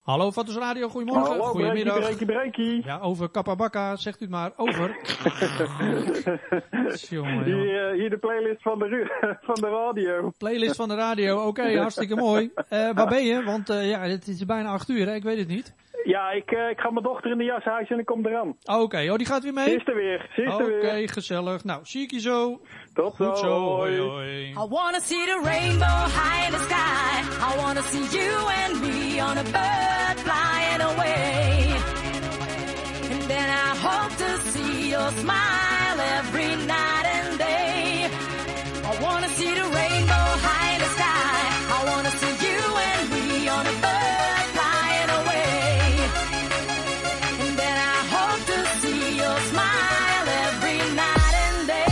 Hallo, Vatters Radio, goedemorgen. Hallo, Goedemiddag. breakie. Ja, over Kapabakka, zegt u het maar. Over. Jongen. Hier de playlist van de radio. Playlist van de radio, oké, hartstikke mooi. Waar ben je? Want het is bijna 8 uur, hè? Ik weet het niet. Ja, ik ga mijn dochter in de jas hijsen en ik kom eraan. Oké, die gaat weer mee? Ze is er weer. Oké, gezellig. Nou, zie ik je zo. Tot Goed zo. hoi. Hoi. I wanna see the rainbow high in the sky. I wanna see you and me on a bird flying away. And then I hope to see your smile every night and day. I wanna see the rainbow high in the sky. I wanna see you and me on a bird flying away. And then I hope to see your smile every night and day.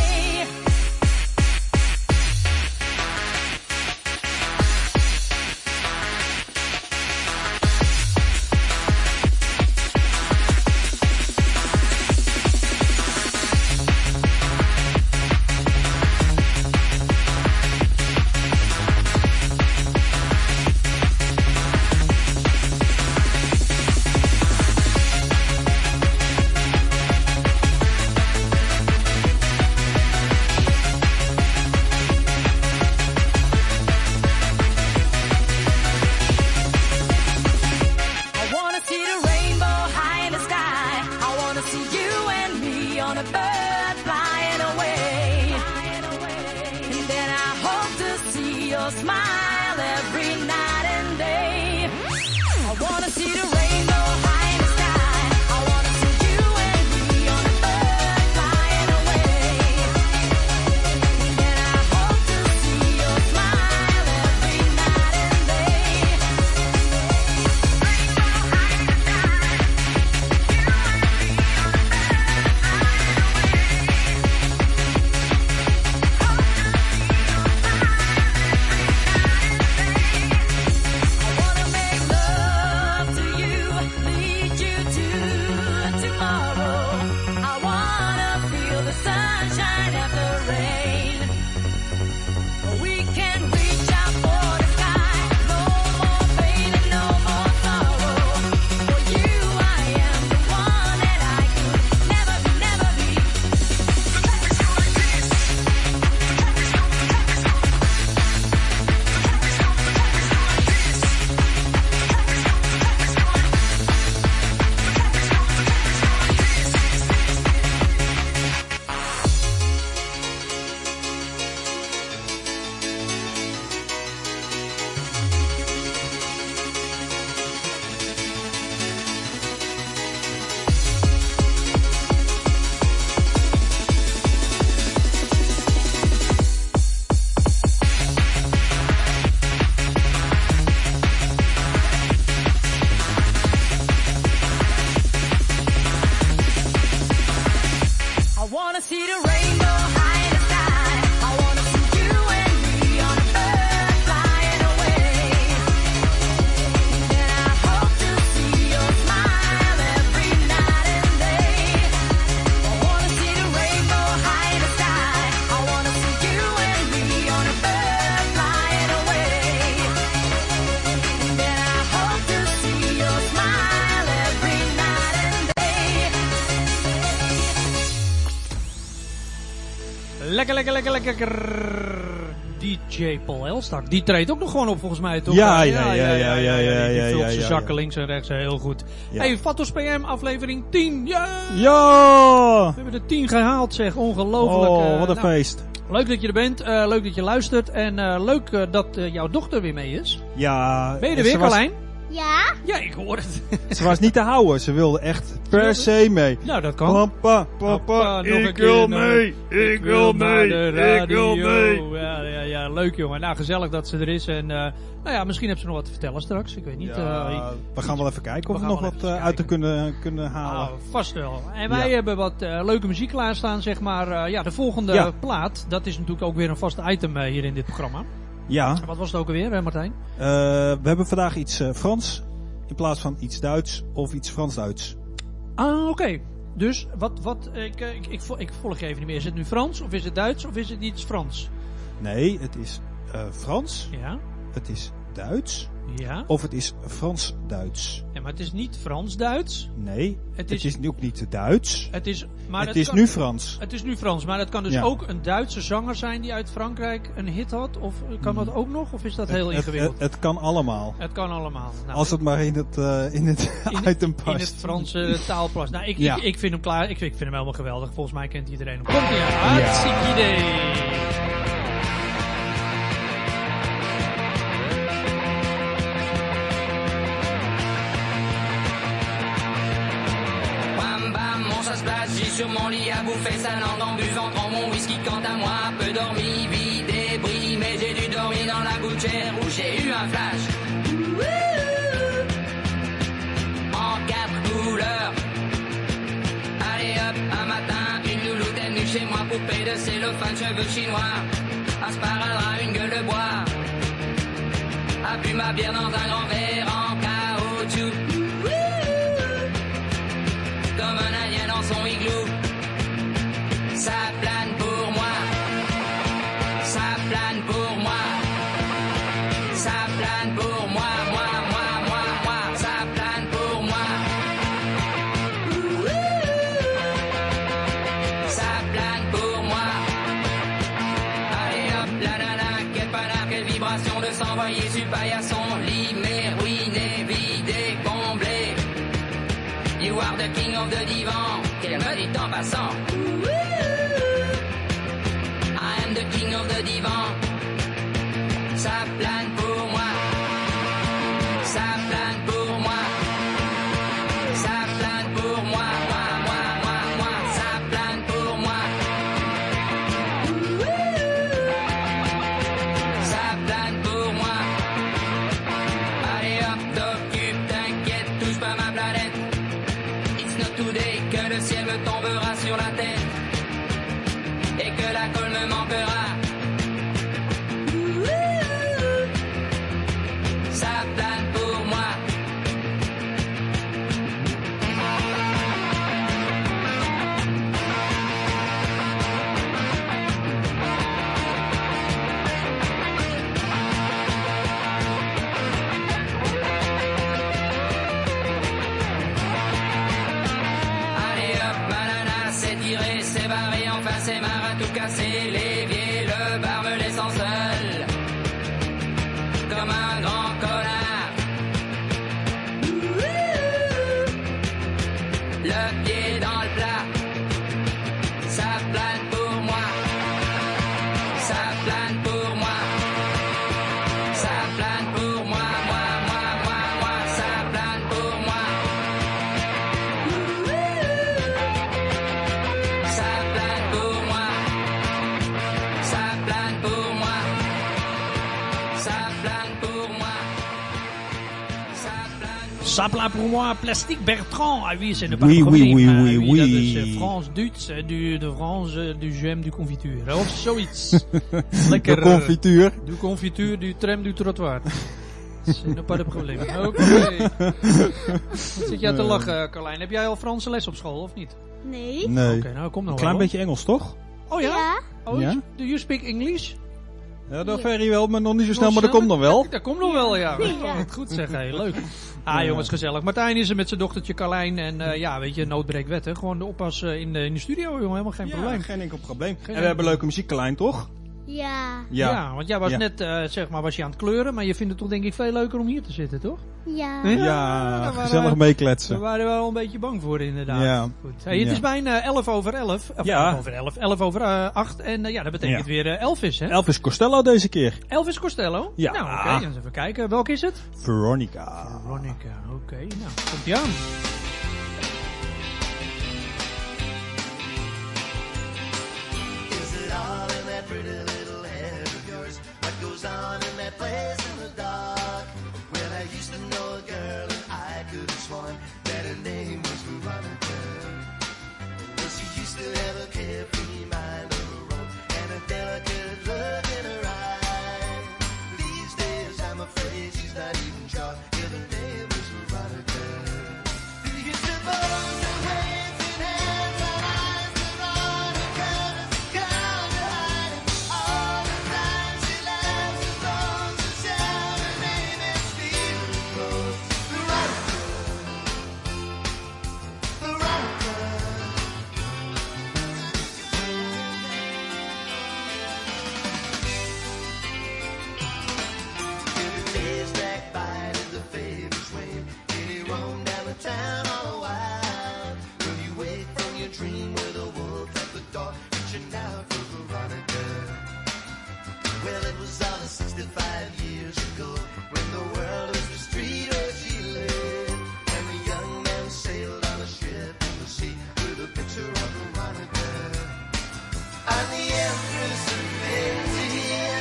Lekker. DJ Paul Elstak. Die treedt ook nog gewoon op volgens mij, toch? Ja. Die vult zijn zakken links en rechts heel goed. Ja. Hey, Vatos PM aflevering 10. Ja! Ja! We hebben de 10 gehaald, zeg. Ongelooflijk. Oh, wat een feest. Leuk dat je er bent. Leuk dat je luistert. En leuk dat jouw dochter weer mee is. Ja. Ben je er weer, Carlijn? Ja? Ja, ik hoor het. Ze was niet te houden. Ze wilde echt per se mee. Nou, dat kan. Papa, nog een ik keer wil naar- mee. Ik wil mee. Ik wil mee. Ja, leuk jongen. Nou, gezellig dat ze er is. En misschien heeft ze nog wat te vertellen straks. Ik weet niet. Ja, we gaan wel even kijken of we we gaan nog wel wat even uit te kunnen halen. Vast wel. En wij hebben wat leuke muziek klaarstaan, zeg maar. De volgende plaat, dat is natuurlijk ook weer een vast item hier in dit programma. Ja. Wat was het ook alweer, Martijn? We hebben vandaag iets Frans in plaats van iets Duits of iets Frans-Duits. Ah, oké. Dus, ik volg je even niet meer. Is het nu Frans, of is het Duits, of is het iets Frans? Nee, het is Frans, Ja. het is Duits Ja. of het is Frans-Duits. Ja, maar het is niet Frans-Duits. Nee, Het het is- is ook niet Duits. Het is Het is nu Frans. Het is nu Frans, maar het kan dus Ja. ook een Duitse zanger zijn die uit Frankrijk een hit had. Of kan dat ook nog? Of is dat heel ingewikkeld? Het kan allemaal. Het kan allemaal. Nou, Als het maar in het item past. in het Franse taal past. Nou, Ja. ik vind hem klaar. Ik vind hem helemaal geweldig. Volgens mij kent iedereen hem. Komt ie aan. Hartstikke idee. Bam bam, mon ça se place, j'ai sur mon lit à bouffer sa langue en buvant grand mon whisky. Quant à moi, peu dormi, vide et bris, mais j'ai dû dormir dans la gouttière où j'ai eu un flash. En 4 couleurs. Allez hop, un matin, une louloute est venue chez moi, poupée de cellophane, cheveux chinois, un sparadrap, une gueule de bois, a bu ma bière dans un grand verre en caoutchouc. Comme un alien dans son igloo. Ça plane pour moi. Ça plane pour moi. Ça plane pour moi. Moi. Ça plane pour moi. Ça plane pour moi. Allez hop, la nana, quel panard, quelle vibration de s'envoyer sur paillasson. Lit, mais ruiné, vidé, comblé. You are the king of the divan, qu'elle me dit en passant. I am the king of the divan. Ça plane pour moi. Ça plane pour moi. Ça plane pour moi. Moi. Ça plane pour moi. Ça plane pour moi. Allez hop, t'occupe, t'inquiète, touche pas ma planète. It's not today que le ciel me tombera sur la tête et que la colle me manquera. Ça plane pour moi. Allez hop, banana, c'est tiré, c'est barré, enfin c'est marre à tout casser. L'évier, le bar me laissant seul, comme un grand connard. Le pied dans le plat, ça plane pour moi. Ça plane pour moi. Ça plane pour moi. Moi. Ça plane pour moi. Ça plane pour moi. Ça plane pour moi. Ça plane pour moi. Ça plane. Sapla pour moi, Plastique Bertrand. Ah oui, c'est ne pas Oui, le probleem. oui, Ah oui, oui. Dat is Frans-Duits, de France, du jam, du confituur. Of zoiets. Lekker. De confituur. Du confituur, du tram, du trottoir. C'est ne pas de probleem. Oké. Wat zit jij te lachen, Carlijn? Heb jij al Franse les op school, of niet? Nee. Nee. Oké, nou kom nog Een klein wel. beetje Engels, toch? Oh ja? Ja. Oh, Ja? do you speak English? Ja, dat very wel, maar nog niet zo snel, maar dat komt nog wel. Dat komt nog wel, ja. Ja. Wat goed zeg, hey, leuk. Ah jongens, gezellig. Martijn is er met zijn dochtertje Carlijn. En ja, weet je, nood breekt wet, hè. Gewoon de oppas in de studio, jongen. Helemaal geen probleem. Geen enkel probleem. En enkel we hebben leuke muziek, Carlijn, toch? Ja. Ja, want jij was Ja. net, zeg maar, was je aan het kleuren. Maar je vindt het toch denk ik veel leuker om hier te zitten, toch? Ja. Hè? Ja, daar waren gezellig we- meekletsen. We waren wel een beetje bang voor, inderdaad. Ja. Goed. Hey, het Ja. is bijna 11 over 11. Of Ja. 11 over 11. 11 over 8. En ja, dat betekent Ja. weer Elvis, hè? Elvis Costello deze keer. Elvis Costello? Ja. Nou, oké. Eens even kijken. Welk is het? Veronica. Veronica. Oké, nou, komt ie aan. Is it all in that pretty little head of yours? What goes on in that place in the dark? Well, I used to know a girl and I could have sworn that her name was Veronica. Well, she used to have a carefree mind of her own and a delicate look in her eye. These days I'm afraid she's not even sure if her name is Veronica. Do you suppose that waves in hands are eyes, Veronica? Girl, you're hiding. years ago, when the world was the street where she lived, and the young man sailed on a ship in the sea with a picture of Veronica. I'm the Empress of India,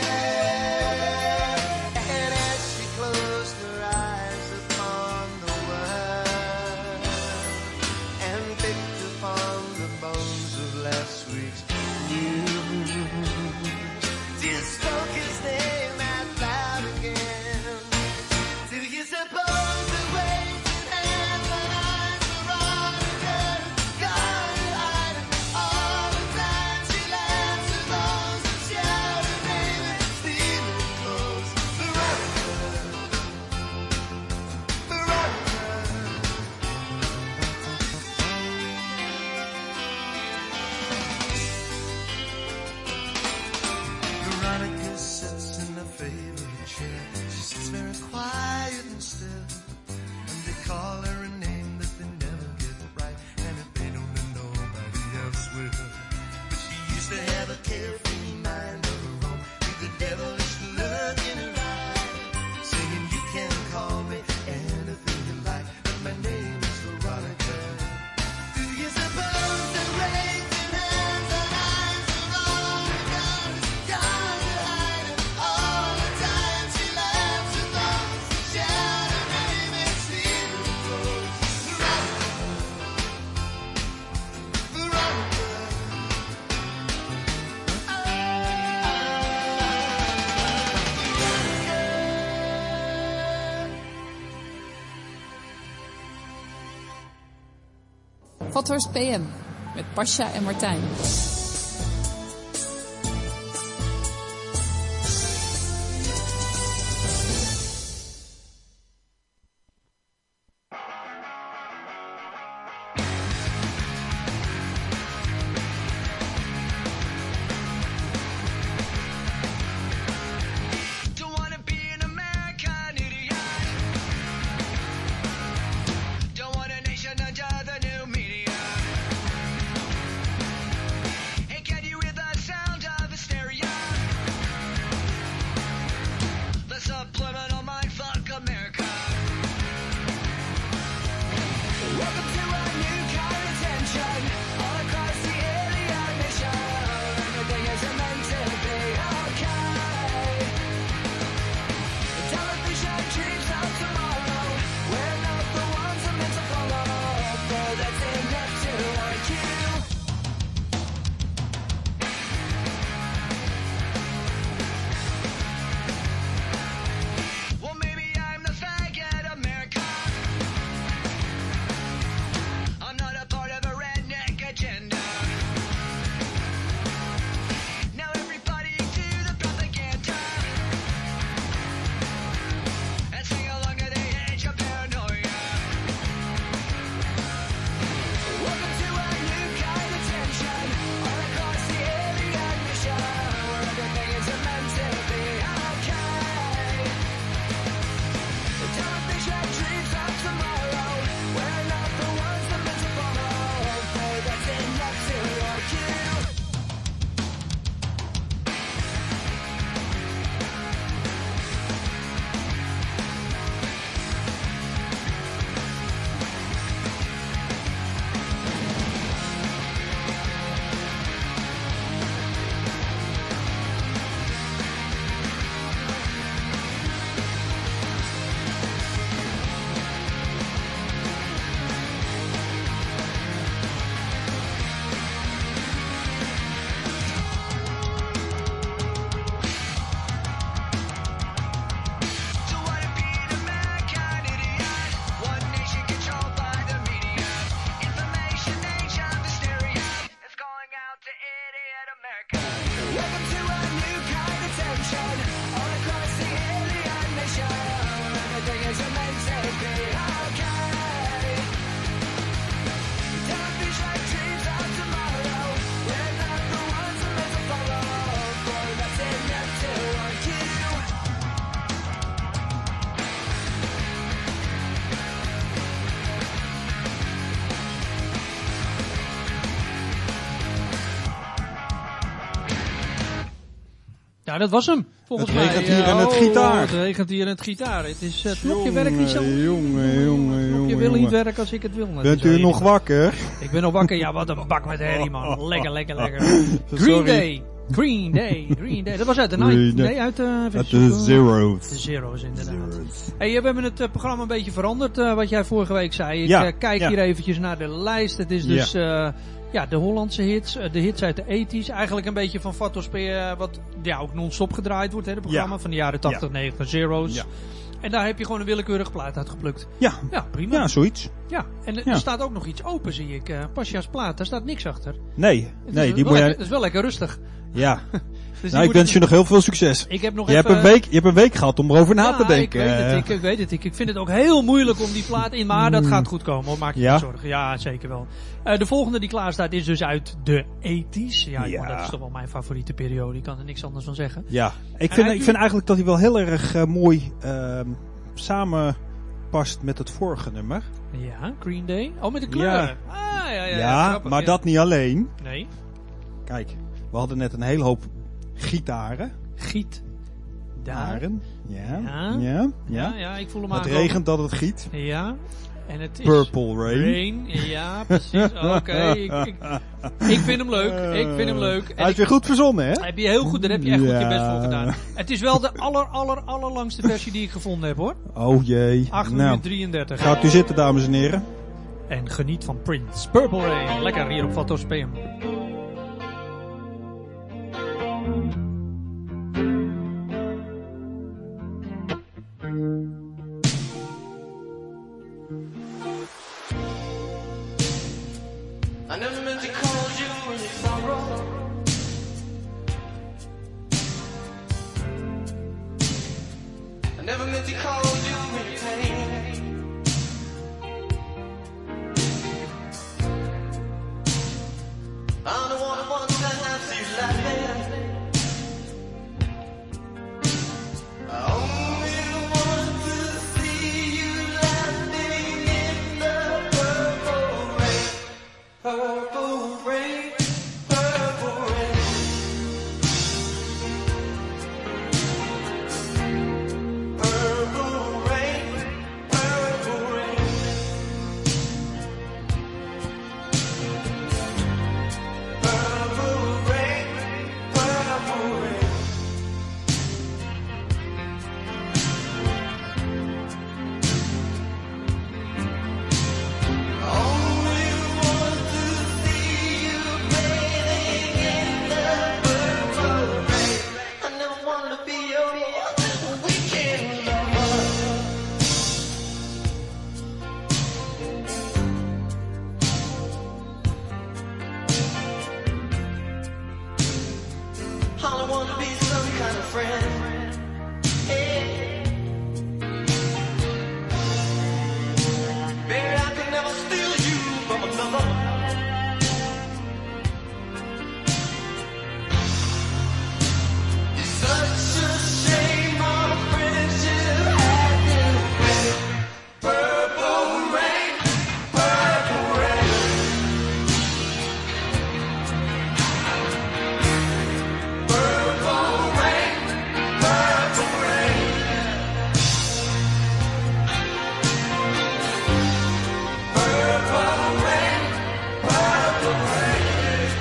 and as she closed her eyes upon the world and picked upon the bones of last week's news, just spoke his name out loud again. Do you suppose the waves and hands and eyes were on her? God, hide all the time she laughed to those who shout her name and steal her clothes. Veronica, Veronica. Veronica sits in her favorite chair. She sits very quiet and still, and they call her a name that they never get right, and if they don't, then nobody else will. But she used to have a carefree mind of her own, with the devilish look in her eye, saying you can call me anything you like, but my name is Veronica. Do you suppose the rings and hands and eyes are all the colors? God, to hide it all the time she laughs at those who shout her name and steal her clothes. Veronica, Vathorst PM met Pasja en Martijn. don't wanna be an American idiot. Don't want a nation under the new media. Ja, dat was hem. Volgens Het mij. regent hier in het gitaar. Het regent hier in het gitaar. Het is, het knopje werkt niet zo. Jongen. Je wil niet werken als ik het wil. Dat Bent is wel u nog irritant. wakker? Ik ben nog wakker. Ja, wat een bak met herrie, man. Lekker. Sorry. Green Day. Dat was uit de Green 90s. Day. Nee, uit even Uit zoeken. de Zero's. De Zero's, inderdaad. Hey, we hebben het programma een beetje veranderd, wat jij vorige week zei. Ik Ja, kijk ja. hier eventjes naar de lijst. Het is dus de Hollandse hits, de hits uit de 80s. Eigenlijk een beetje van Fatos wat ook non-stop gedraaid wordt, hè, het programma. Ja. Van de jaren 80, 90, Zero's. Ja. En daar heb je gewoon een willekeurige plaat uitgeplukt. Ja, Ja, prima. ja, zoiets. Ja, en er Ja. staat ook nog iets open, zie ik. Pasja's plaat, daar staat niks achter. Nee, Het die moet jij... Het is wel lekker rustig. Ja. Dus Nou, ik wens je nog heel veel succes. Ik heb nog Je even... hebt een week gehad om erover na te denken. Ik weet het. Ik vind het ook heel moeilijk om die plaat in, maar dat gaat goed komen, hoor. Maak je Ja? geen zorgen. Ja, zeker wel. De volgende die klaar staat is dus uit de 80s. Ja, Ja. maar dat is toch wel mijn favoriete periode. Ik kan er niks anders van zeggen. Ja, ik En vind eigenlijk dat hij wel heel erg mooi samenpast met het vorige nummer. Ja, Green Day. Oh, met de kleuren. Ja. Ja, grappig, maar ja. dat niet alleen. Nee. Kijk, we hadden net een hele hoop gitaren. Giet. Daar. Ja. Ik voel hem Het aankomen. regent dat het giet. Ja. En het is... Purple Rain. Ja, precies. Oké. Ik vind hem leuk. En Hij is weer goed verzonnen, hè? heb je heel goed, daar heb je echt goed je Ja. best voor gedaan. Het is wel de allerlangste versie die ik gevonden heb, hoor. Oh jee. 8 Nou, minuten 33. gaat u zitten, dames en heren. En geniet van Prince. Purple Rain. Lekker hier op Fatos PM. I never meant to call you in your sorrow. I never meant to call you in your pain. I don't want to see you laughing. I only want to see you laughing in the purple rain. Purple rain, purple rain. Purple rain, purple rain. Purple rain, purple rain. Only want to see you bathing in the purple rain. I never wanted to be your weekend lover. All I want to be some kind of friend. Hey. Baby, I could never steal you from another. It's such a shame our friendship had been wet. Purple rain, purple rain. Purple rain, purple rain. Purple rain, purple rain.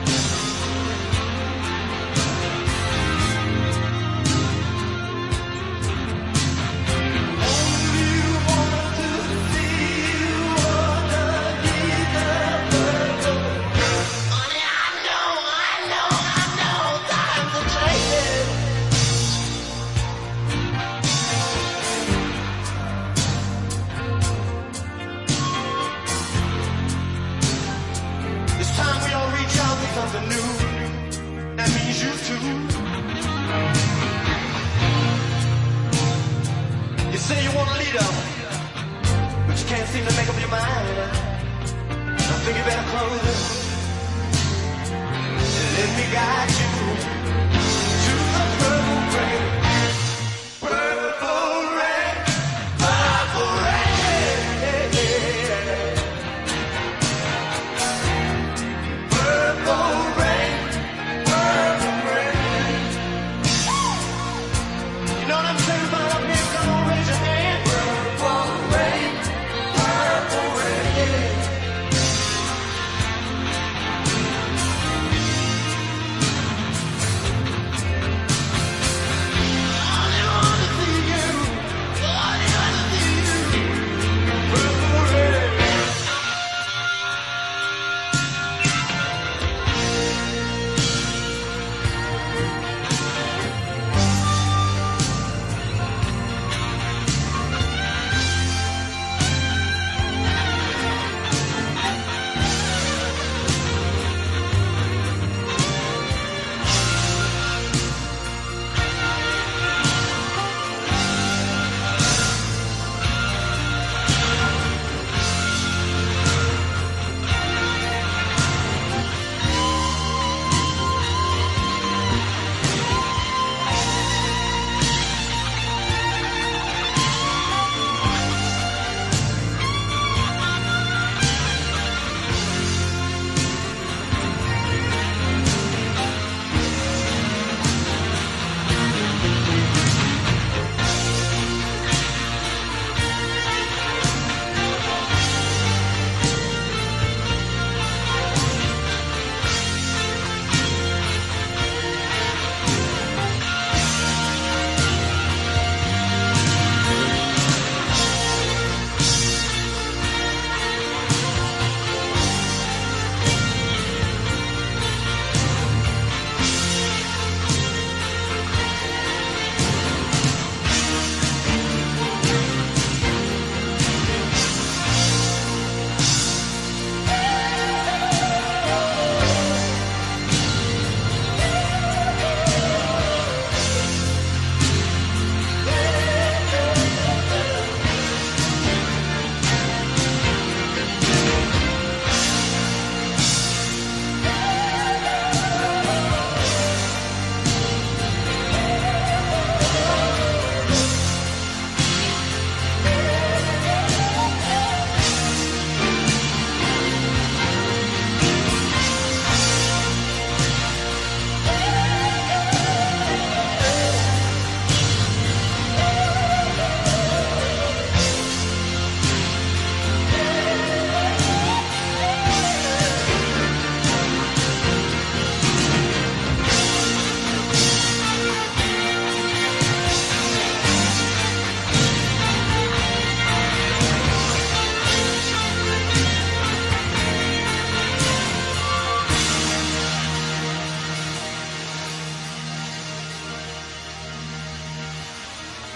Only want to see you underneath the purple rain. Honey, I know, times are changing. It's time we all reach out for something new. That means you too. You say you want a leader, but you can't seem to make up your mind. I think you better close it. Let me guide you to the purple rain. Purple rain, purple rain. Purple rain, purple rain.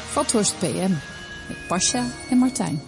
Vathorst PM met Pasja en Martijn.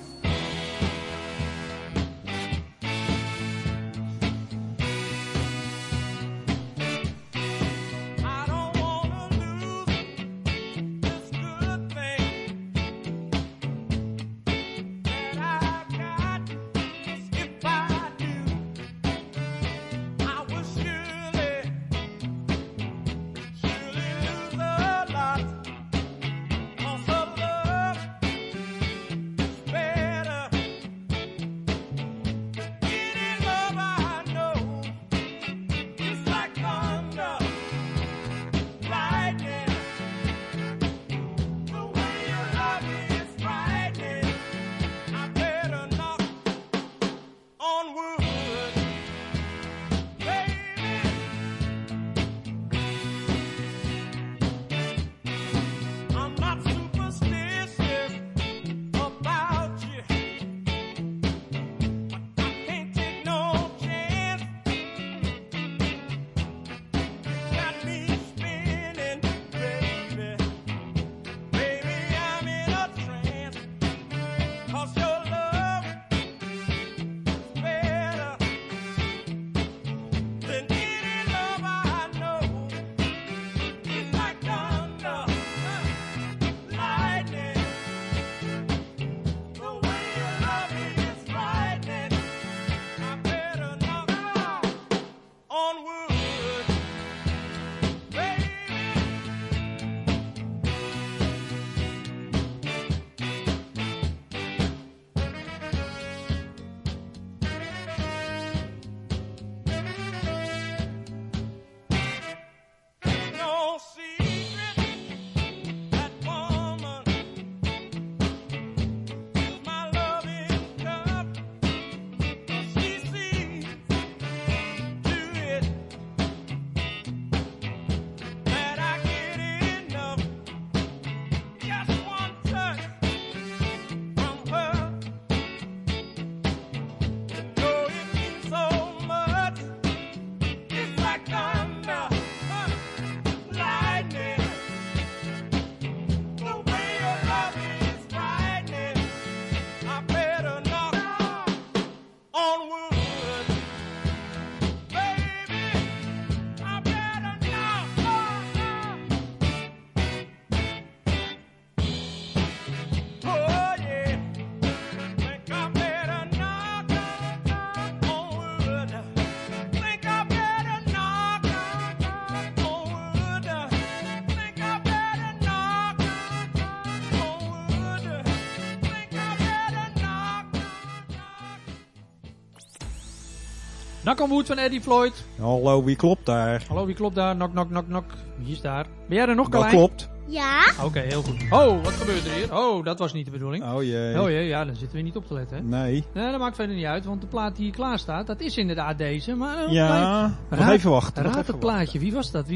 Knock on Wood van Eddie Floyd. Hallo, wie klopt daar? Hallo, wie klopt daar? Knock, knock, knock, knock. Wie is daar? Ben jij er nog, Dat Carlijn? klopt. Ja. Oké, heel goed. Oh, wat gebeurt er hier? Oh, dat was niet de bedoeling. Oh jee. Oh jee, ja, dan zitten we niet op te letten, hè? Nee. Nee, dat maakt verder niet uit, want de plaat die hier klaar staat, dat is inderdaad deze. Maar Ja, nog even wachten. nog Raad even het plaatje. Wie was dat?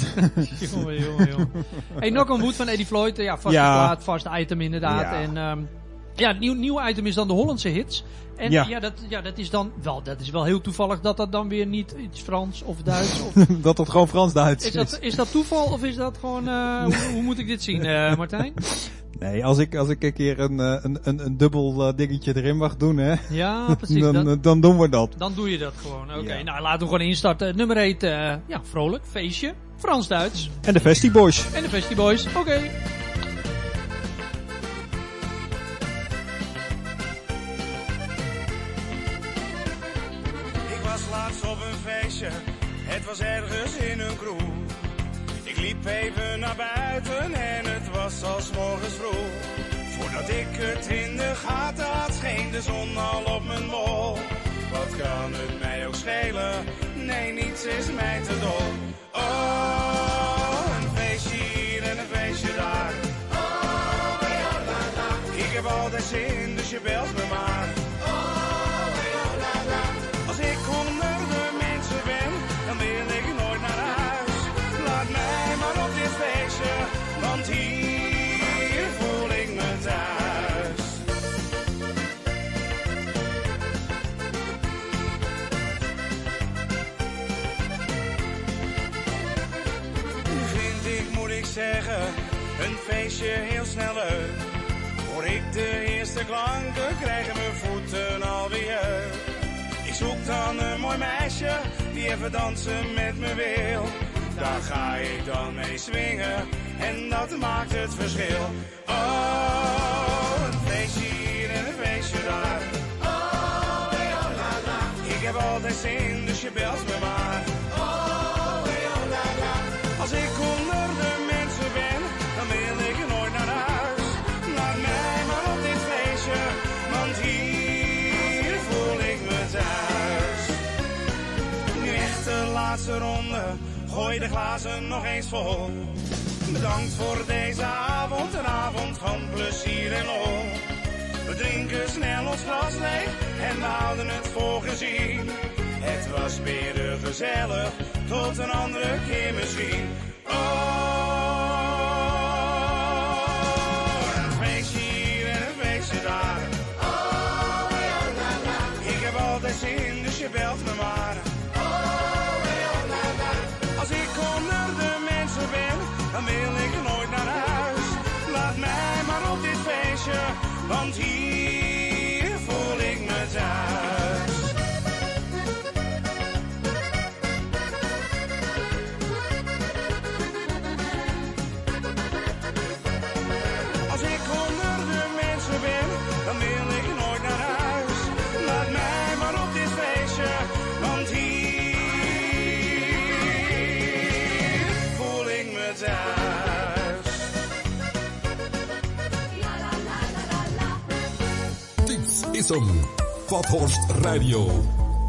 Jongen. Hey, Knock on Wood van Eddie Floyd. Ja, vaste plaat, vast item inderdaad. Ja. En het nieuwe item is dan de Hollandse hits. En dat is dan wel, dat is wel heel toevallig dat dat dan weer niet iets Frans of Duits of... dat het gewoon Frans-Duits is. Is dat toeval of is dat gewoon, hoe moet ik dit zien, Martijn? Nee, als ik een keer een dubbel dingetje erin mag doen, hè. Ja, precies. Dan doen we dat. Dan doe je dat gewoon. Oké, Ja. nou laten we gewoon instarten. Het nummer heet, vrolijk, feestje, Frans-Duits. En de Festiboys. En de Festiboys, oké. Ik was laatst op een feestje, het was ergens in een kroeg. Ik liep even naar buiten en het was al 's morgens vroeg. Voordat ik het in de gaten had, scheen de zon al op mijn bol. Wat kan het mij ook schelen? Nee, niets is mij te dol. Oh, een feestje hier en een feestje daar. Ik heb altijd zin, dus je belt me maar. Als ik onder de mensen ben, dan wil ik nooit naar huis. Laat mij maar op dit feestje, want hier voel ik me thuis. Nu vind ik, moet ik zeggen, een feestje heel snel leuk. Hoor ik de eerste klanken, krijgen mijn voeten alweer jeuk. Ik zoek dan een mooi meisje, die even dansen met me wil. Daar ga ik dan mee swingen, en dat maakt het verschil. Oh, een feestje hier en een feestje daar. Oh, la la. Ik heb altijd zin, dus je belt me maar. Oh, la la. Als ik onder de mensen ben, dan wil ik nooit naar huis. Laat mij maar op dit feestje, want hier voel ik me thuis. Nu echt de laatste ronde, gooi de glazen nog eens vol. Bedankt voor deze avond, een avond van plezier en lol. We drinken snel ons glas leeg en we houden het voor gezien. Het was weer gezellig, tot een andere keer misschien. Oh, een feestje hier en een feestje daar. Oh, la la. Ik heb altijd zin, dus je belt me maar. Oh, la la. Als ik onder de mensen ben, dan wil ik nooit naar huis. Laat mij maar op dit feestje, want hier voel ik me thuis. Als ik onder de mensen ben, dan wil ik nooit naar huis. Laat mij maar op dit feestje, want hier voel ik me thuis. Dit is hem, Vathorst Radio.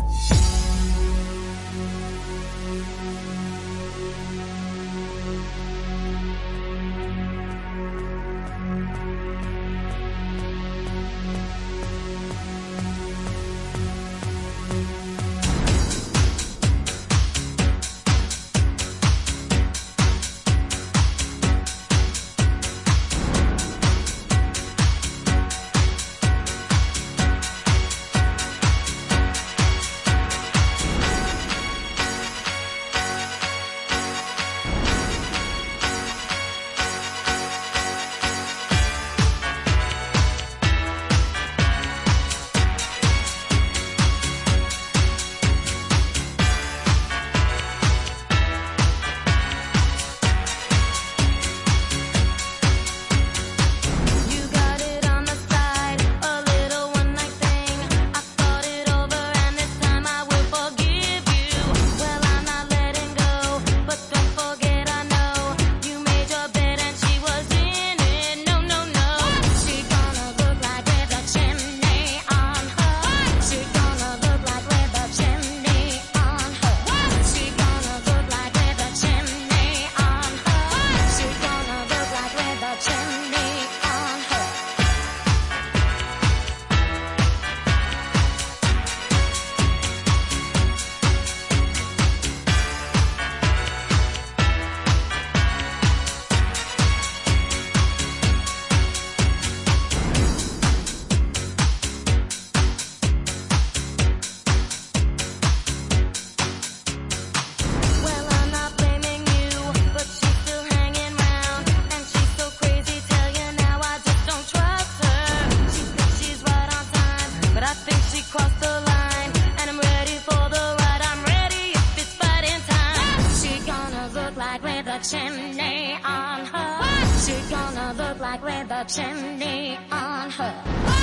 Chimney on her.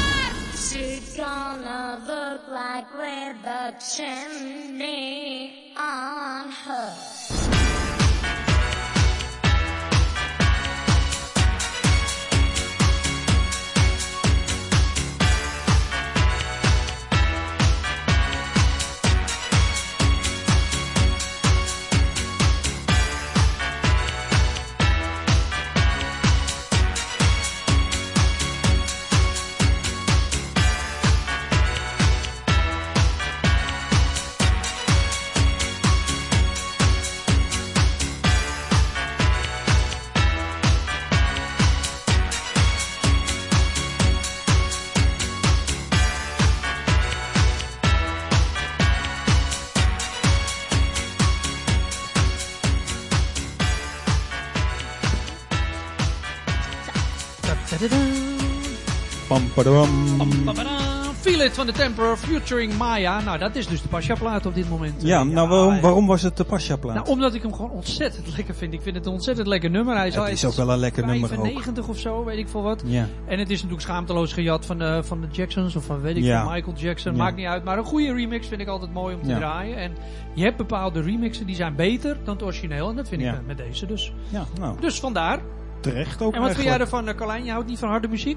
She's gonna look like with a chimney on her. Pam, padam. Feel It van The Temper featuring Maya. Nou, dat is dus de Pasha-plaat op dit moment. Ja, nou waarom was het de Pasha-plaat? Nou, omdat ik hem gewoon ontzettend lekker vind. Ik vind het een ontzettend lekker nummer. Hij is ook wel een lekker nummer ook. 95 of zo, weet ik veel wat. Ja. En het is natuurlijk schaamteloos gejat van de Jacksons of van weet ik veel, Michael Jackson. Maakt niet uit. Maar een goede remix vind ik altijd mooi om te draaien. En je hebt bepaalde remixen die zijn beter dan het origineel. En dat vind ik met deze dus. Ja, nou. Dus vandaar. Terecht ook. En wat vind jij ervan, Carlijn? Je houdt niet van harde muziek?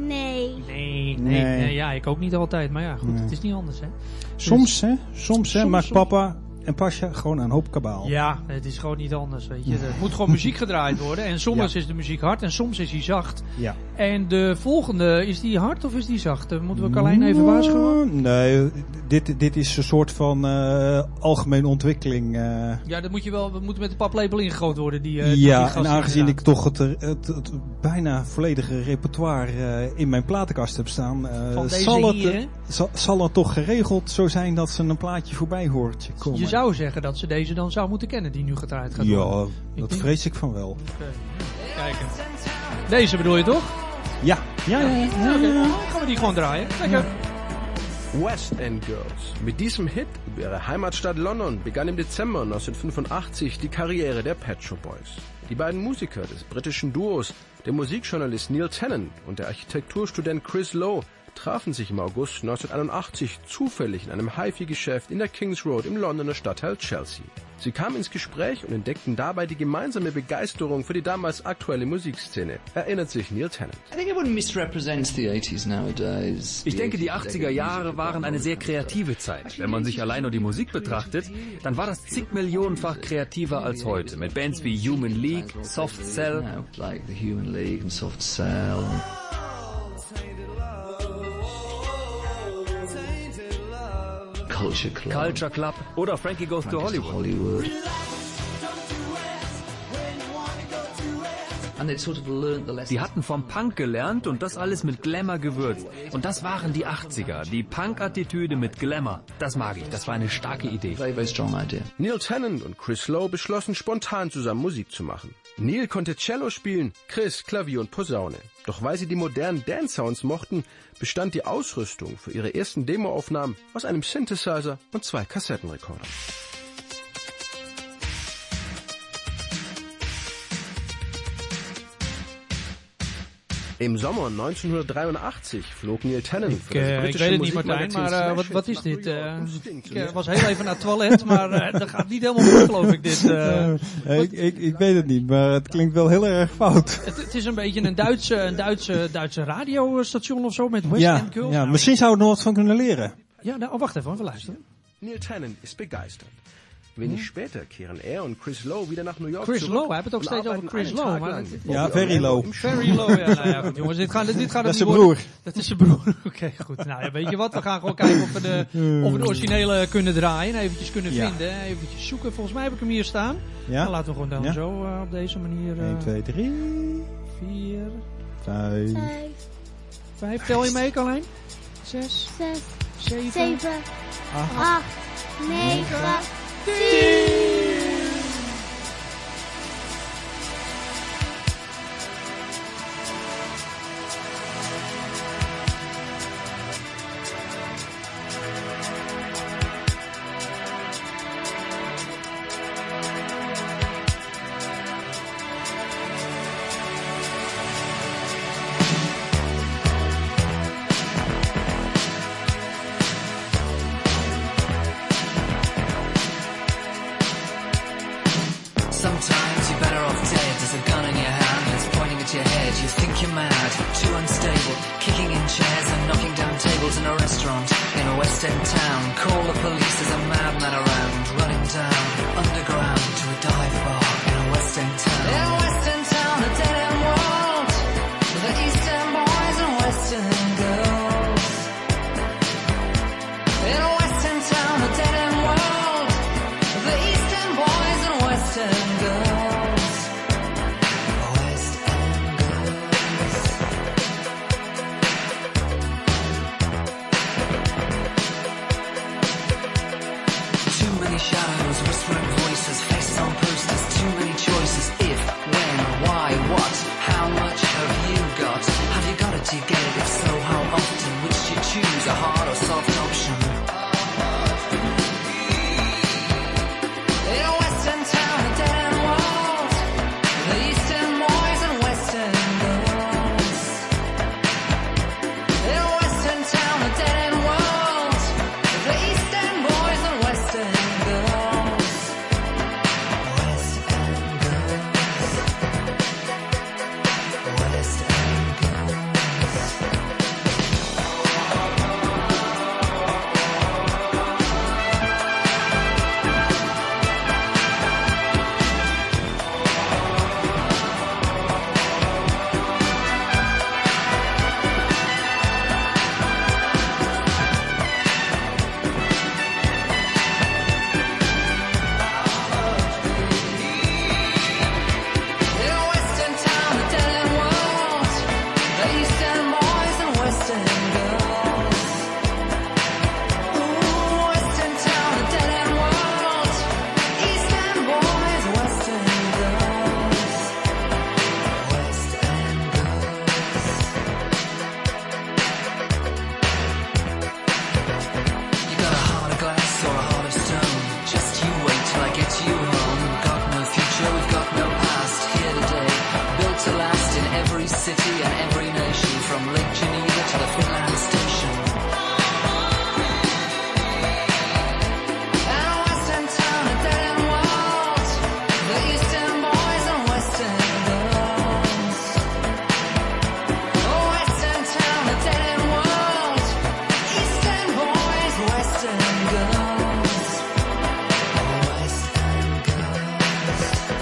Nee. Ja, ik ook niet altijd. Maar ja, goed, het is niet anders, hè. Soms maakt papa en Pasha gewoon een hoop kabaal. Ja, het is gewoon niet anders, weet je. Er moet gewoon muziek gedraaid worden. En soms is de muziek hard en soms is die zacht. Ja. En de volgende, is die hard of is die zacht? Moeten we Carlijn even waarschuwen? Nee, dit is een soort van algemene ontwikkeling. Ja, dat moet je wel. We moeten met de paplepel ingegoten worden. En aangezien ik toch het bijna volledige repertoire in mijn platenkast heb staan, zal het toch geregeld zo zijn dat ze een plaatje voorbij hoort komen. Je zou zeggen dat ze deze dan zou moeten kennen die nu gedraaid gaat worden. Ja, dat vrees ik van wel. Okay. Kijken. Deze bedoel je toch? Ja. Okay. Gaan we die gewoon draaien. Lekker. West End Girls. Mit diesem Hit über ihre Heimatstadt London begann im Dezember 1985 die Karriere der Pet Shop Boys. Die beiden Musiker des britischen Duos, der Musikjournalist Neil Tennant und der Architekturstudent Chris Lowe, trafen sich im August 1981 zufällig in einem Hi-Fi-Geschäft in der Kings Road im Londoner Stadtteil Chelsea. Sie kamen ins Gespräch und entdeckten dabei die gemeinsame Begeisterung für die damals aktuelle Musikszene, erinnert sich Neil Tennant. Ich denke, die 80er Jahre waren eine sehr kreative Zeit. Wenn man sich allein nur die Musik betrachtet, dann war das zig Millionenfach kreativer als heute. Mit Bands wie Human League, Soft Cell. Culture Club oder Frankie Goes to Hollywood. Die hatten vom Punk gelernt und das alles mit Glamour gewürzt. Und das waren die 80er, die Punk-Attitüde mit Glamour. Das mag ich, das war eine starke Idee. Neil Tennant und Chris Lowe beschlossen spontan zusammen Musik zu machen. Neil konnte Cello spielen, Chris Klavier und Posaune. Doch weil sie die modernen Dance-Sounds mochten, bestand die Ausrüstung für ihre ersten Demoaufnahmen aus einem Synthesizer und 2 Kassettenrekordern. Im Sommer 1983 vloog Neil Tennant voor het Britse weet het niet, Martijn, maar wat is dit? Ik was heel even naar het toilet, maar dat gaat niet helemaal goed, geloof ik, dit. Ik weet het niet, maar het klinkt wel heel erg fout. Het is een beetje een Duitse radiostation of zo met West End Girls. Ja, misschien zou het nog wat van kunnen leren. Ja, nou, wacht even, we luisteren. Neil Tennant is begeisterd. Wenig später kehren er und Chris Lowe wieder nach New York Chris Lowe, we hebben het ook steeds over Chris Lowe. Maar ja, Very Low. Very Low, ja. Nou ja, goed, jongens, dit gaat dat is zijn broer. Dat is zijn broer. Oké, goed. Nou ja, weet je wat, we gaan gewoon kijken of we de originele kunnen draaien. En eventjes kunnen vinden. Eventjes zoeken. Volgens mij heb ik hem hier staan. Ja? Dan laten we gewoon dan zo op deze manier... 1, 2, 3... 4... 5... 5. Tel je mee, Carlijn? 6... 7... 8... 9... 10... Sometimes you're better off dead. There's a gun in your hand, it's pointing at your head. You think you're mad, too unstable, kicking in chairs and knocking down tables in a restaurant in a West End town. Call the police, there's a madman around, running down underground to a dive bar in a West End town. In a West End town, a dead end world, the East End boys and West End girls. In a West End town, a dead end world, the East End boys and West End. Shadows whispering city and every nation, from Lake Geneva to the Finland station. And a western town, a dead end world, the eastern boys and western girls. A western town, a dead end world, eastern boys, western girls. Western girls.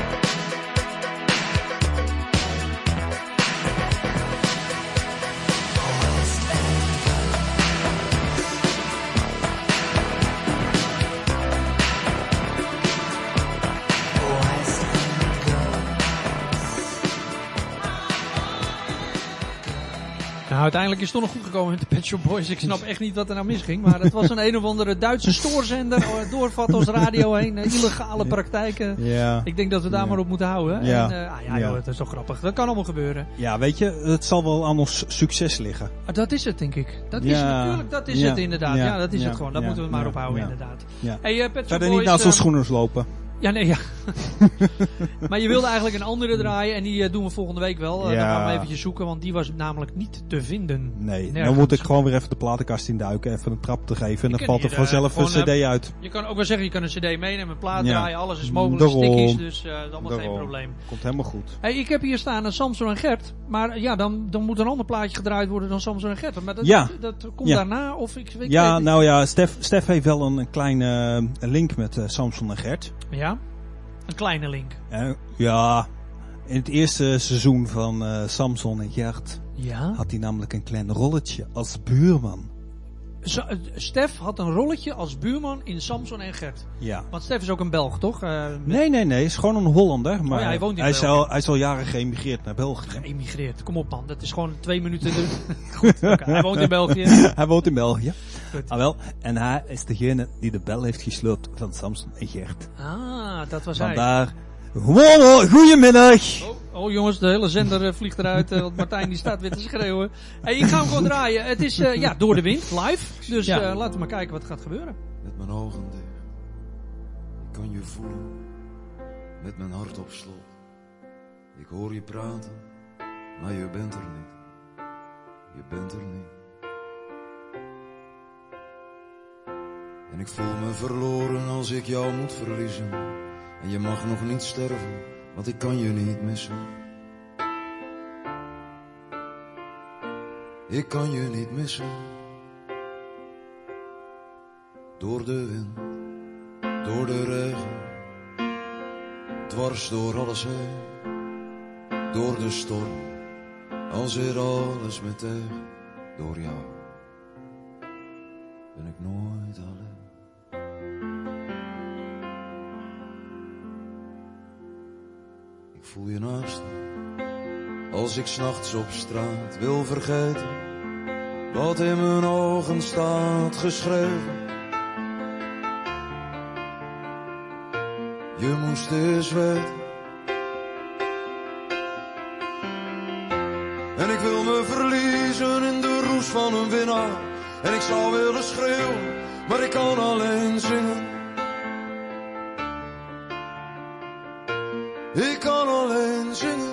Nou, uiteindelijk is het toch nog goed gekomen met de Pet Shop Boys. Ik snap echt niet wat er nou misging. Maar het was een of andere Duitse stoorzender door Vatos Radio heen. Illegale praktijken. Ja. Ik denk dat we daar maar op moeten houden. Ja. En, joh, het is toch grappig. Dat kan allemaal gebeuren. Ja, weet je, het zal wel aan ons succes liggen. Dat is het, denk ik. Dat is het natuurlijk. Dat is het inderdaad. Ja, dat is het gewoon. Daar moeten we het maar op houden, inderdaad. Ja. Hey, Pet Shop Verder Boys, niet naar zo'n schoeners lopen. Ja, nee, ja. Maar je wilde eigenlijk een andere draaien en die doen we volgende week wel. Dan gaan we eventjes zoeken, want die was namelijk niet te vinden. Nee, dan moet ik gewoon weer even de platenkast induiken, even een trap te geven en dan valt er vanzelf een cd uit. Je kan ook wel zeggen, je kan een cd meenemen, een plaat draaien, alles is mogelijk, stickies, dus dat is allemaal geen probleem. Komt helemaal goed. Hey, ik heb hier staan een Samson en Gert, maar ja, dan moet een ander plaatje gedraaid worden dan Samson en Gert. Maar dat komt daarna, of ik weet ja, nou ja, Stef heeft wel een kleine link met Samson en Gert. Ja? Een kleine link. Ja, in het eerste seizoen van Samson en Gert had hij namelijk een klein rolletje als buurman. Stef had een rolletje als buurman in Samson en Gert. Ja. Want Stef is ook een Belg, toch? Nee, is gewoon een Hollander. Maar hij woont in België. Hij is al jaren geëmigreerd naar België. Geëmigreerd, kom op man. Dat is gewoon 2 minuten. Goed, okay. Hij woont in België. Hij woont in België. Goed. Ah, wel. En hij is degene die de bel heeft gesloopt van Samson en Gert. Ah, dat was Vandaar. Goedemiddag. Oh jongens, de hele zender vliegt eruit. Want Martijn die staat weer te schreeuwen. Hey, ik ga hem gewoon draaien. Het is Door de Wind, live. Dus laten we maar kijken wat gaat gebeuren. Met mijn ogen dicht. Ik kan je voelen. Met mijn hart op slot. Ik hoor je praten. Maar je bent er niet. Je bent er niet. En ik voel me verloren als ik jou moet verliezen. En je mag nog niet sterven, want ik kan je niet missen. Ik kan je niet missen. Door de wind, door de regen, dwars door alles heen. Door de storm, al zit alles me tegen. Door jou ben ik nooit alleen. Ik voel je naast me, als ik 's nachts op straat wil vergeten wat in mijn ogen staat geschreven. Je moest eens weten. En ik wil me verliezen in de roes van een winnaar. En ik zou willen schreeuwen, maar ik kan alleen zingen. Ik kan alleen zingen.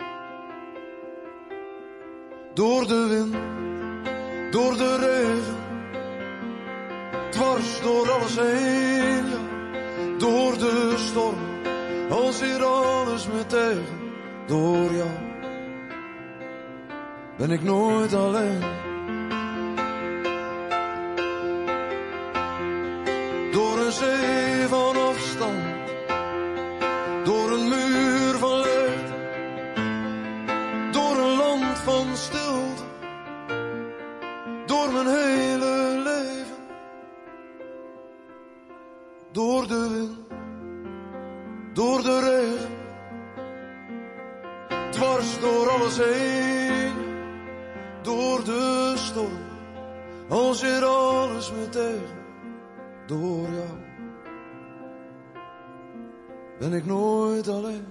Door de wind, door de regen, dwars door alles heen, ja. Door de storm, als hier alles me tegen. Door jou ben ik nooit alleen. Door een zee van afstand, door een muur van leegte, door een land van stilte, door mijn hele leven. Door de wind, door de regen, dwars door alles heen. Door de storm, al zit alles me tegen. Door jou ben ik nooit alleen.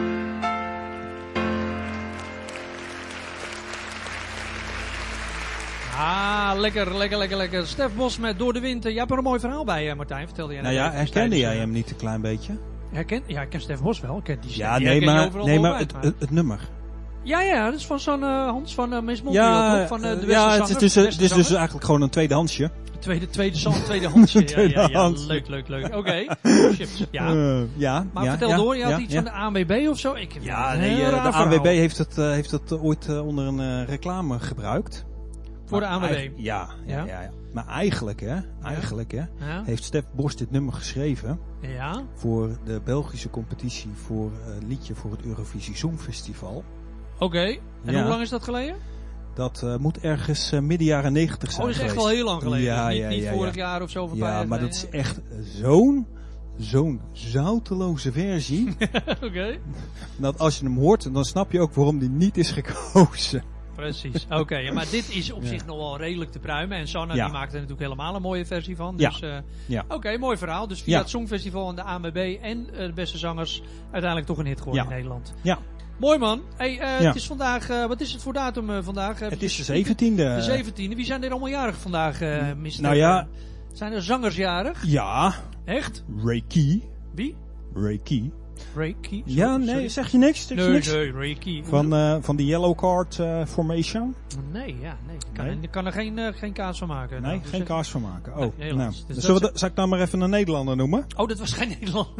Ah, lekker. Stef Bos met Door de Wind. Jij hebt er een mooi verhaal bij, Martijn. Vertelde jij. Nou ja, herkende jij hem niet een klein beetje? Ja, ik ken Stef Bos wel. Ik ken die ja, nee, maar het nummer. Ja, dat is van zo'n Hans van Miss Monkey. Van de het is dus eigenlijk gewoon een tweedehandsje. Tweede Hansje. Ja, leuk. Oké. Ja. Maar vertel door, je had iets van de ANWB of zo? De ANWB heeft het ooit onder een reclame gebruikt. Voor de ANWB? Ja. Maar eigenlijk heeft Stef Bos dit nummer geschreven voor de Belgische competitie voor liedje voor het Eurovisie Songfestival. Oké. En hoe lang is dat geleden? Dat moet ergens midden jaren 90 zijn. Dat is echt wel heel lang geleden. Niet vorig jaar of zo. Of maar dat is echt zo'n zouteloze versie. Oké. Dat als je hem hoort, dan snap je ook waarom die niet is gekozen. Precies. Oké, maar dit is op zich nog wel redelijk te pruimen. En Sanne die maakt er natuurlijk helemaal een mooie versie van. Dus, Oké, mooi verhaal. Dus via het Songfestival en de ANWB en de beste zangers uiteindelijk toch een hit geworden in Nederland. Ja. Mooi man. Hey, het is vandaag, wat is het voor datum vandaag? Het is de 17e. De 17e. Wie zijn er allemaal jarig vandaag, Mr. Nou ja. Zijn er zangers jarig? Ja. Echt? Ray Key. Wie? Ray Key. Ray Key? Sorry. Zeg je niks? Nee, Ray Key. Van de Yellow Card Formation? Nee. Ik kan er geen kaas van maken. Nee, geen kaas van maken. Oh, nee, nou. Dus zal ik dan maar even een Nederlander noemen? Oh, dat was geen Nederlander.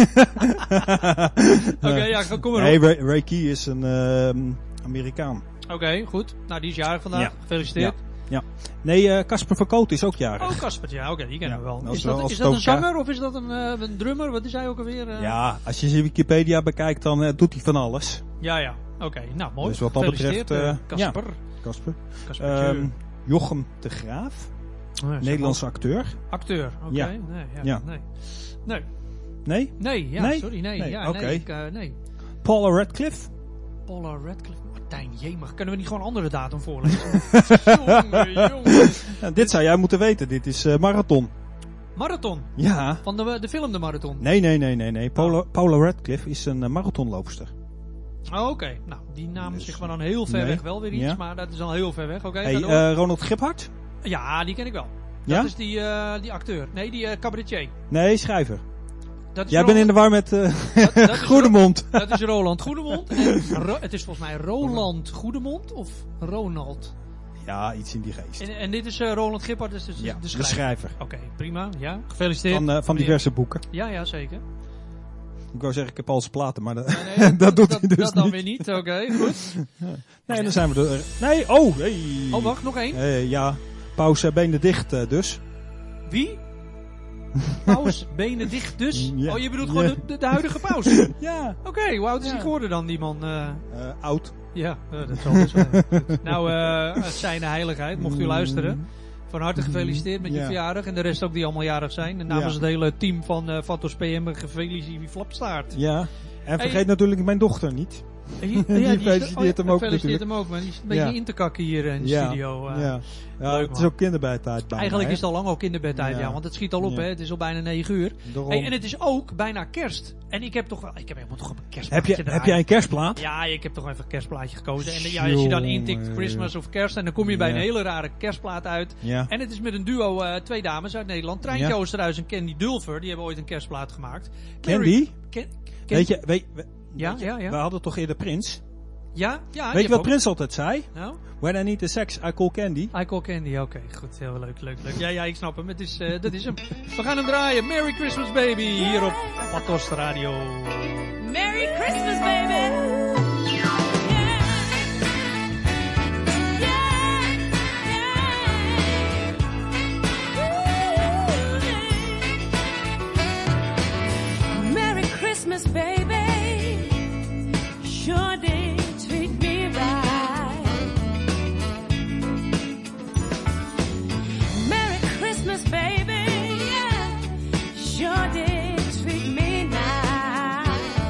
Oké, kom maar op. Nee, Ray Key is een Amerikaan. Oké, goed. Nou, die is jarig vandaag. Gefeliciteerd. Ja. Nee, Casper van Koot is ook jarig. Oh, Casper, ja, oké, die kennen we wel. Is dat een zanger of is dat een drummer? Wat is hij ook alweer? Ja, als je zijn Wikipedia bekijkt, dan doet hij van alles. Ja, oké. Nou, mooi. Dus wat dat betreft, Casper. Casper. Jochem de Graaf, Nederlandse acteur. Acteur, oké. Ja. Nee? Nee? Sorry, nee. Oké. Nee. Paula Radcliffe. Martijn, jemig. Kunnen we niet gewoon een andere datum voorlezen? Jongen. Ja, dit zou jij moeten weten. Dit is Marathon. Marathon? Ja. Van de film De Marathon? Nee. Paula Radcliffe is een marathonloopster. Oh, oké. Nou, die naam zegt me dan heel ver weg wel weer iets, maar dat is al heel ver weg. Oké. Ronald Giphart? Ja, die ken ik wel. Dat is die acteur. Nee, die cabaretier. Nee, schrijver. Jij bent in de war met Goedemond. Dat is Roland Goedemond. En het is volgens mij Roland Goedemond of Ronald. Ja, iets in die geest. En dit is Roland Giphart, dus de schrijver. Oké, prima. Ja, gefeliciteerd. Van diverse boeken. Ja, zeker. Ik wou zeggen, ik heb al zijn platen, maar dat doet hij dus dat dan weer niet. Oké, goed. Nee, dan zijn we er. Nee, hey. Oh, wacht, nog één. Ja, Paus Benedict dus. Wie? Paus Benedict dus? Ja. Oh, je bedoelt gewoon de huidige paus? Ja. Oké, hoe oud is hij geworden dan, die man? Oud. Ja, dat zal dus zijn. Nou, zijn heiligheid, mocht u luisteren. Van harte gefeliciteerd met je verjaardag. En de rest ook die allemaal jarig zijn. En namens het hele team van Vatos PM gefeliciteerd Flapstaart. Ja, en vergeet natuurlijk mijn dochter niet. Die feliciteert hem ook natuurlijk. Maar die is een beetje in te kakken hier in de studio. Leuk, het is ook kinderbedtijd bijna. Eigenlijk is het al lang al kinderbedtijd, want het schiet al op, hè. Het is al bijna 9 uur. En het is ook bijna kerst. En ik heb helemaal toch een kerstplaatje. Heb jij een kerstplaat? Ja, ik heb toch even een kerstplaatje gekozen. En als je dan intikt Christmas of kerst, en dan kom je bij een hele rare kerstplaat uit. Ja. En het is met een duo, 2 dames uit Nederland. Treintje Oosterhuis en Candy Dulfer. Die hebben ooit een kerstplaat gemaakt. Candy? Weet je... Ja. We hadden toch eerder Prins? Ja. Weet je wat Prins altijd zei? Nou? When I need the sex, I call Candy. I call Candy, oké. Goed, heel leuk. Ja, ik snap hem. Dat is hem. We gaan hem draaien. Merry Christmas, baby. Hier op Vatos Radio. Merry Christmas, baby. Merry Christmas, baby. Sure did treat me right. Merry Christmas, baby. Yeah, sure did treat me nice.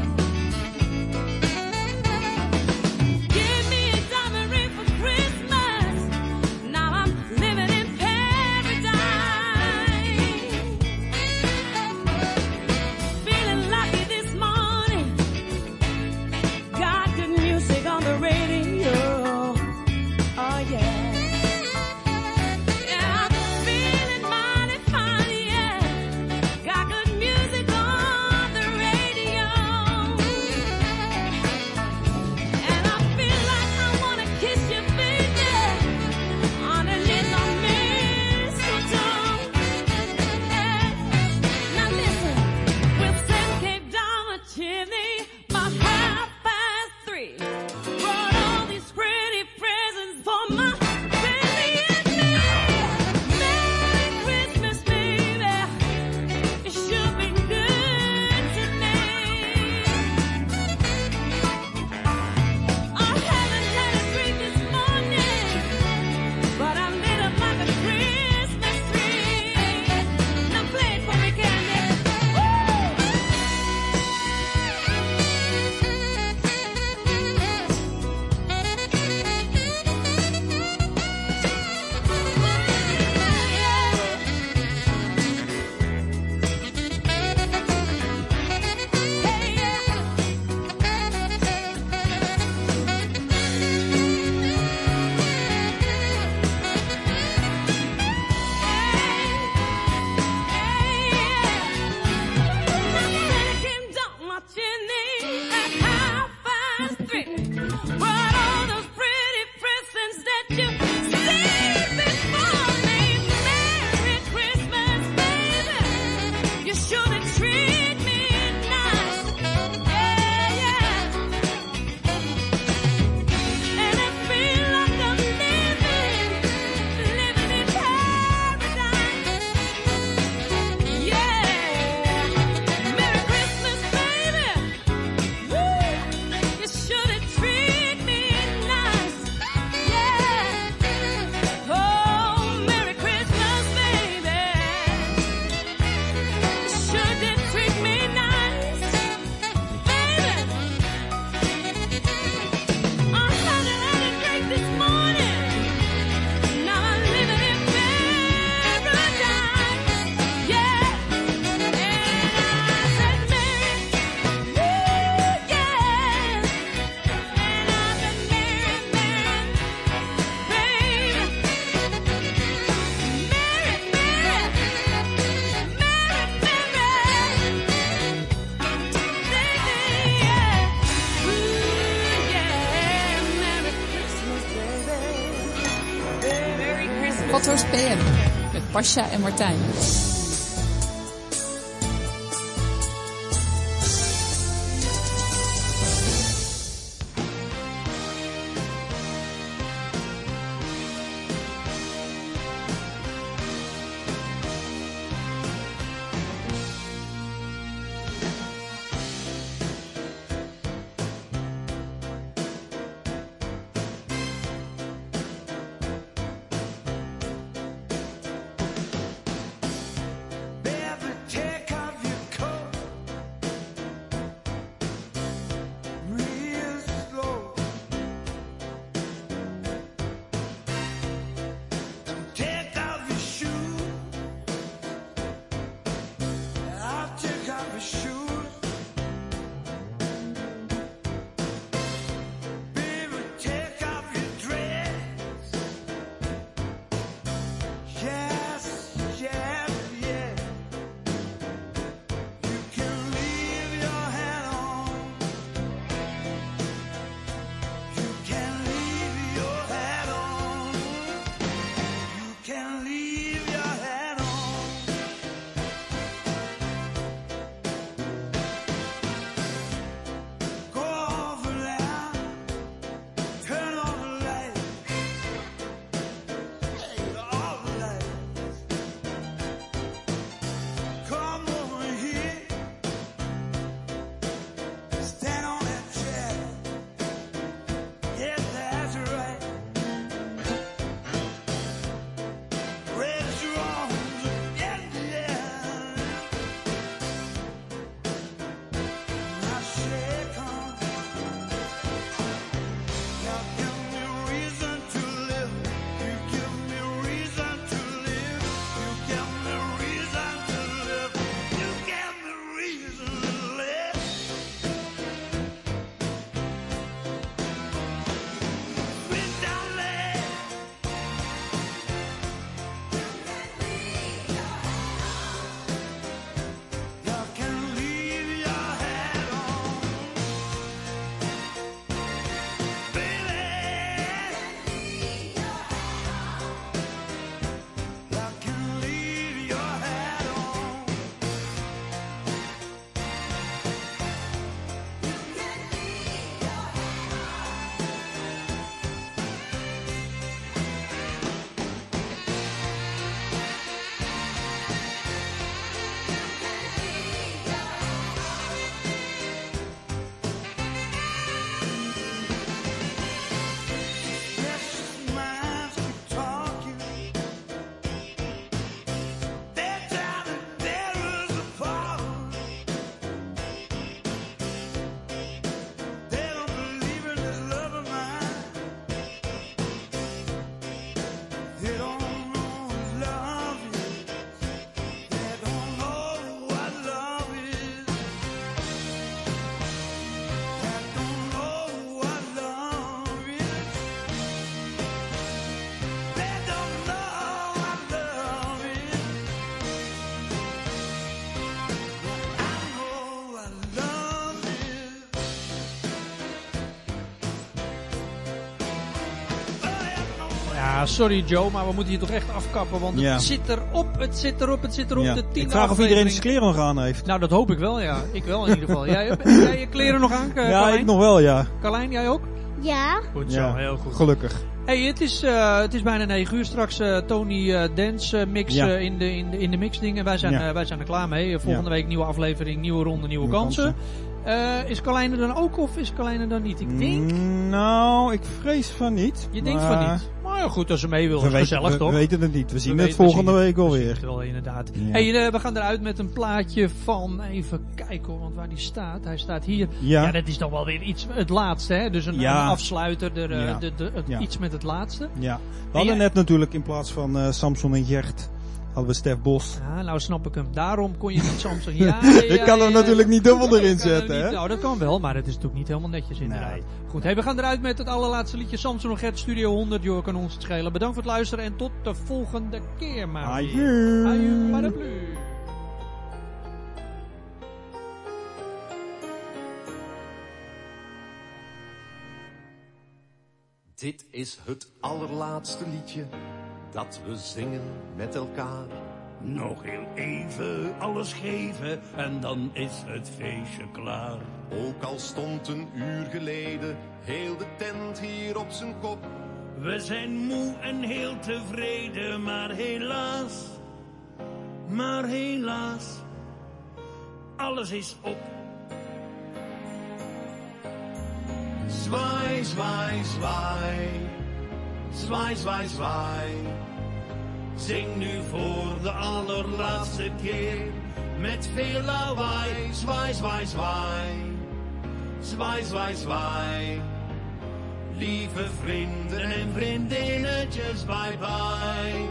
Brought all those pretty presents that you see before me. Merry Christmas, baby. You should have treated me nice. Yeah, yeah. And I feel like I'm living in paradise. Yeah. Merry Christmas, baby. Woo. You should have treated me nice. Yeah. Oh, Merry Christmas, baby. You should have treated me nice. Baby. I had a drink this morning. Now I'm living in paradise. Yeah. And I said, Merry, woo, yeah. And I've been merry, merry, baby. Merry, merry, baby, yeah. Ooh, yeah. Merry Christmas, baby. Merry Christmas. Vathorst PM met Pasha en Martijn. Ja, sorry Joe, maar we moeten hier toch echt afkappen. Want het zit erop. Ja. De 10e Ik vraag of iedereen zijn kleren nog aan heeft. Nou, dat hoop ik wel, ja. Ik wel in ieder geval. Jij je kleren nog aan, Ja, Carlijn? ik nog wel, ja. Carlijn, jij ook? Ja. Goed zo, heel goed. Gelukkig. Hey, het is bijna 9 uur. Straks Tony Dance mix in de mixdingen. Wij zijn er klaar mee. Volgende week nieuwe aflevering, nieuwe ronde, nieuwe kansen. Is Carlijn er dan ook of is Carlijn er dan niet? Ik denk... Nou, ik vrees van niet. Je denkt van niet? Maar ja, goed, als ze mee wil, is gezellig toch? We weten het niet. We zien het volgende week alweer. We zien het wel, inderdaad. Ja. Hey, we gaan eruit met een plaatje van... Even kijken hoor, want waar die staat. Hij staat hier. Ja, dat is dan wel weer iets... Het laatste, hè? Dus een afsluiter. Iets met het laatste. Ja. We hadden net natuurlijk in plaats van Samson en Gert... hadden we Stef Bos. Ja, nou snap ik hem. Daarom kon je niet Samson... Ik kan hem natuurlijk niet dubbel erin zetten, hè? Nou, dat kan wel, maar het is natuurlijk niet helemaal netjes inderdaad. Nee. Goed, we gaan eruit met het allerlaatste liedje. Samson en Gert, Studio 100. Joh, kan ons het schelen. Bedankt voor het luisteren en tot de volgende keer maar. Aju, paraplu. Dit is het allerlaatste liedje dat we zingen met elkaar. Nog heel even alles geven en dan is het feestje klaar. Ook al stond een uur geleden heel de tent hier op zijn kop. We zijn moe en heel tevreden, maar helaas, alles is op. Zwaai, zwaai, zwaai, zwaai, zwaai, zwaai. Zing nu voor de allerlaatste keer, met veel lawaai. Zwaai, zwaai, zwaai, zwaai, zwaai, zwaai. Lieve vrienden en vriendinnetjes, bye bye.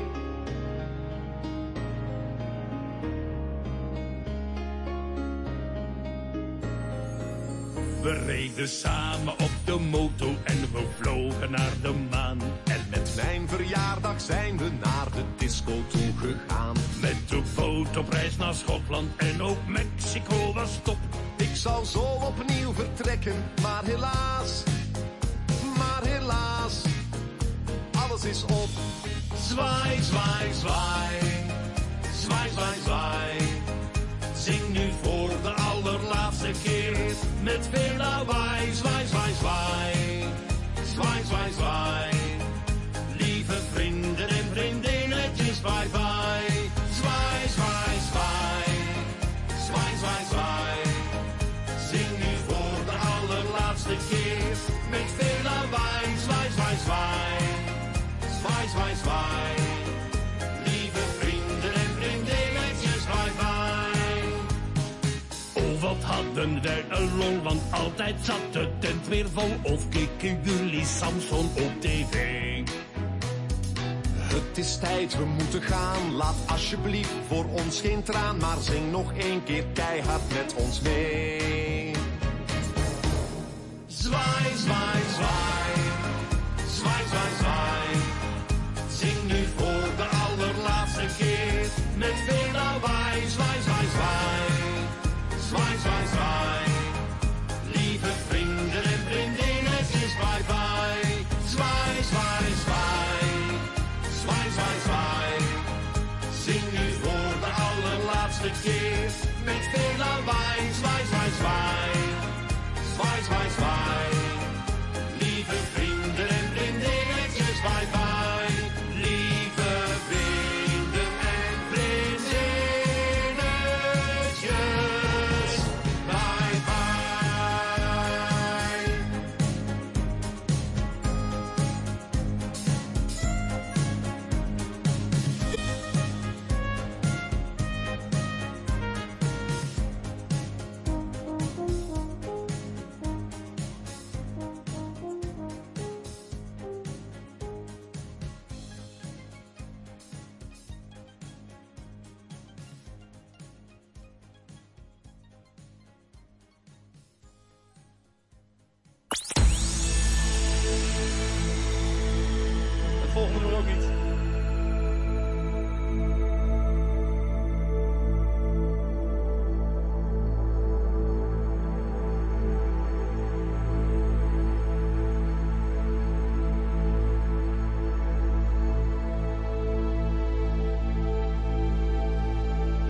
We reden samen op de moto en we vlogen naar de maan. En met mijn verjaardag zijn we naar de disco toegegaan. Met de boot op reis naar Schotland en ook Mexico was top. Ik zou zo opnieuw vertrekken, maar helaas, alles is op. Zwaai, zwaai, zwaai, zwaai, zwaai, zwaai. Zing nu voor de allerlaatste keer, met veel lawaai. Zwaai, zwaai, zwaai, zwaai, zwaai, zwaai. Lieve vrienden en vriendinnetjes, bye bye. Zwaai, zwaai, zwaai, zwaai, zwaai, zwaai. Zing nu voor de allerlaatste keer, met veel lawaai. Zwaai, zwaai, zwaai, zwaai, zwaai, zwaai. Lieve vrienden en vriendinnetjes, bye bye. Oh, wat hadden wij een lol, want altijd zat de tent weer vol. Of keken jullie Samson op tv? Het is tijd, we moeten gaan. Laat alsjeblieft voor ons geen traan, maar zing nog één keer keihard met ons mee. Zwaai, zwaai, zwaai, zwaai, zwaai, zwaai. Zing nu voor de allerlaatste keer, met veel lawaai. Zwaai, zwaai, zwaai, zwaai, zwaai, zwaai. Lieve vrienden en vriendinnetjes, bye bye. Zwaai, zwaai, zwaai, zwaai, zwaai, zwaai. Zing nu voor de allerlaatste keer, met veel lawaai. Zwaai, zwaai, zwaai, zwaai, zwaai, zwaai. Lieve vrienden en vriendinnetjes, bye bye. Lieve vrienden en vriendinnetjes, bye bye. Het volgende nummer ook niet.